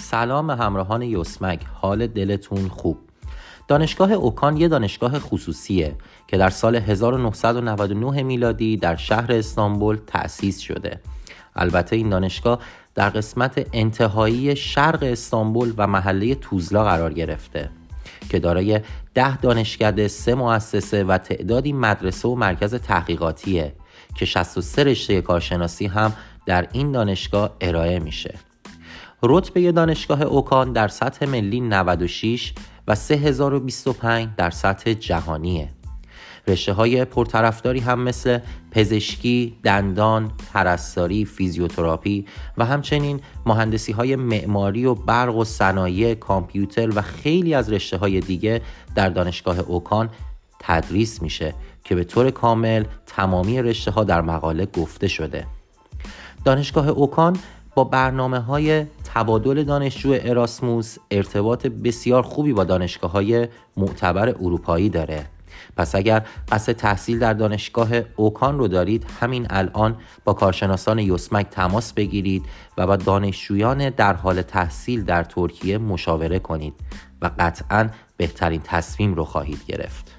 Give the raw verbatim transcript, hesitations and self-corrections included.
سلام همراهان یوسمک، حال دلتون خوب؟ دانشگاه اوکان یه دانشگاه خصوصیه که در سال هزار و نهصد و نود و نه میلادی در شهر استانبول تأسیس شده. البته این دانشگاه در قسمت انتهایی شرق استانبول و محله توزلا قرار گرفته که دارای ده دانشکده، سه مؤسسه و تعدادی مدرسه و مرکز تحقیقاتیه که شصت و سه رشته کارشناسی هم در این دانشگاه ارائه میشه. رتبه دانشگاه اوکان در سطح ملی نود و شش و سه هزار و بیست و پنج در سطح جهانیه. رشته های پرطرفداری هم مثل پزشکی، دندان، پرستاری، فیزیوتراپی و همچنین مهندسی های معماری و برق و صنایع، کامپیوتر و خیلی از رشته های دیگه در دانشگاه اوکان تدریس میشه که به طور کامل تمامی رشته ها در مقاله گفته شده. دانشگاه اوکان با برنامه‌های تبادل دانشجو اراسموس ارتباط بسیار خوبی با دانشگاه‌های معتبر اروپایی داره. پس اگر قصد تحصیل در دانشگاه اوکان رو دارید، همین الان با کارشناسان یوسمک تماس بگیرید و با دانشجویان در حال تحصیل در ترکیه مشاوره کنید و قطعاً بهترین تصمیم رو خواهید گرفت.